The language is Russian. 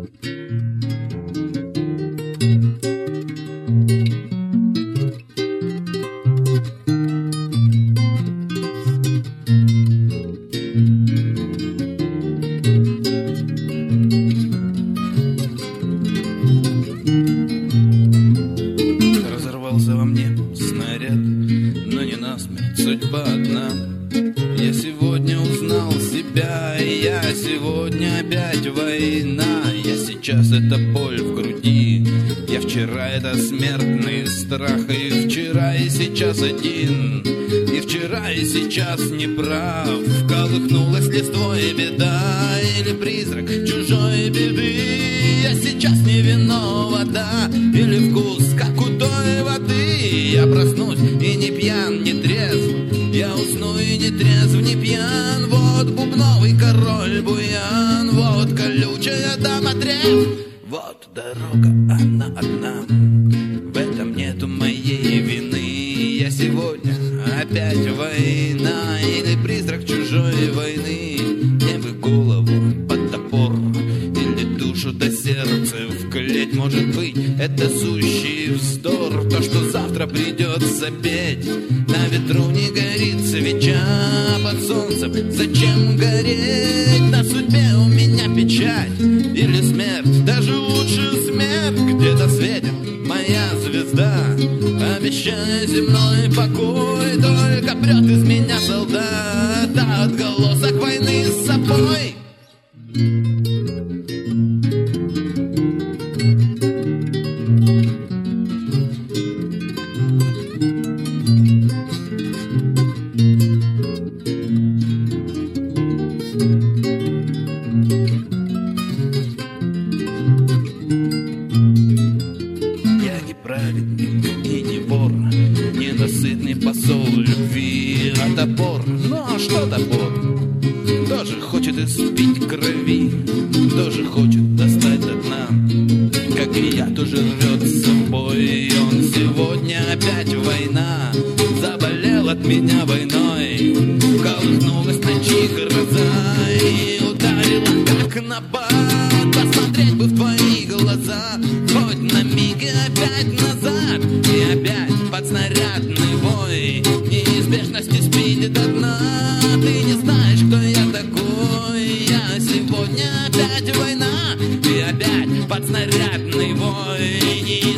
Разорвался во мне снаряд, но не насмерть, судьба одна. Я сегодня узнал себя, и я сегодня опять война. Я сейчас это боль в груди, я вчера это смертный страх. И вчера, и сейчас один, и вчера, и сейчас не прав. Колыхнулась листвой беда, или призрак чужой беды. Я сейчас не виновата, или вкус, как у той воды. Я проснусь и не пьян, не трезв, я усну и не трезв, не пьян. Вот бубновый король буян, вот колючая дама древ. Вот дорога, она одна, в этом нету моей вины. Я сегодня опять война, или призрак чужой войны. Мне бы голову под топор, или душу до сердца в клеть. Может быть, это сущий вздор, то, что завтра придется петь. На ветру не горит свеча под солнцем, зачем гореть? На судьбе у меня печать или смерть, даже лучше смерть. Где-то светит моя звезда, обещая земной покой. Только прет из меня солдат, отголосок войны с собой. Праведник и не вор, ненасытный посол любви. А топор, ну а что топор? Тоже хочет испить крови, тоже хочет достать до дна. Как и я, тоже рвет с собой. Он сегодня опять война, заболел от меня войной. Колыхнулась ночи гроза и ударила как набат. Посмотреть бы в твои глаза, хоть на миг и опять назад. И опять под снарядный бой, неизбежности спиди до дна. Ты не знаешь, кто я такой, я сегодня опять война. И опять под снарядный бой.